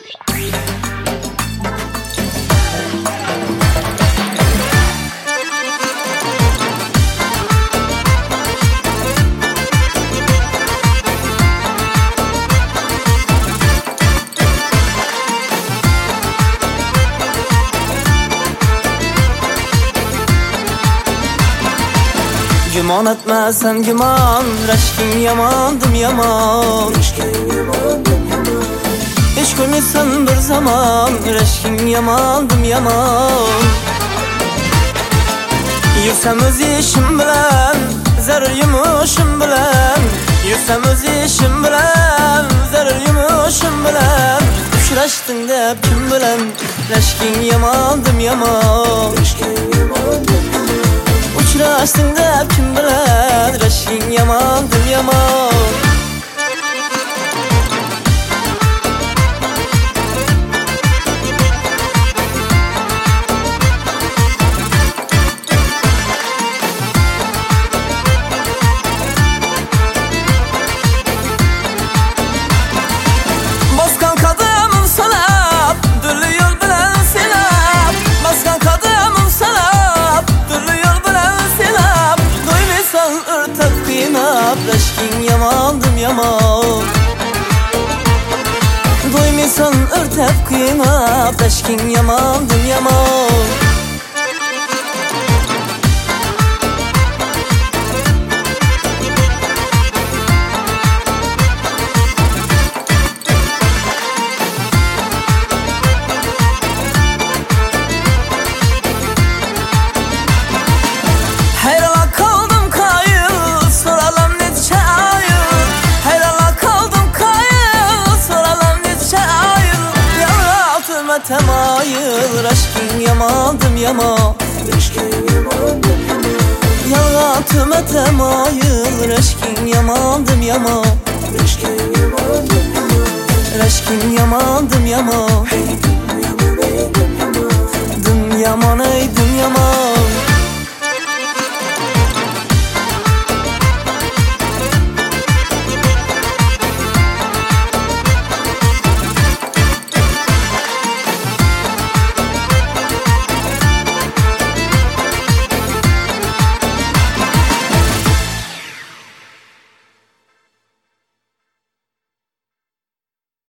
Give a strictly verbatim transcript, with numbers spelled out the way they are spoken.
Güman etme sen güman, reşkin yamandım yaman. Hiç görmüşsen bir zaman, reşkin yamandım yaman. Yürsem öz işim bilen, zarar yumuşum bilen. Yürsem öz işim bilen, zarar yumuşum bilen. Uçraştın dep kim bilen, reşkin yamandım yaman. Uçraştın dep kim bilen, reşkin yamandım yaman. Baskan kadımım sanap, dürlü yol bilen sinap. Baskan kadımım sanap, dürlü yol bilen sinap. Duymaysan ırtak kıynap, reşkin yamandım yaman. Duymaysan ırtak kıynap, reşkin yamandım yaman. Hayrala kaldım kayıl, soralam neçe ayıl. Hayrala kaldım kayıl, soralam neçe ayıl. Yaratıma temayıl, reşkin yamandım yaman. Yaratıma temayıl, reşkin yamandım yaman. Reşkin yamandım yaman. Dın yaman ey dın yaman.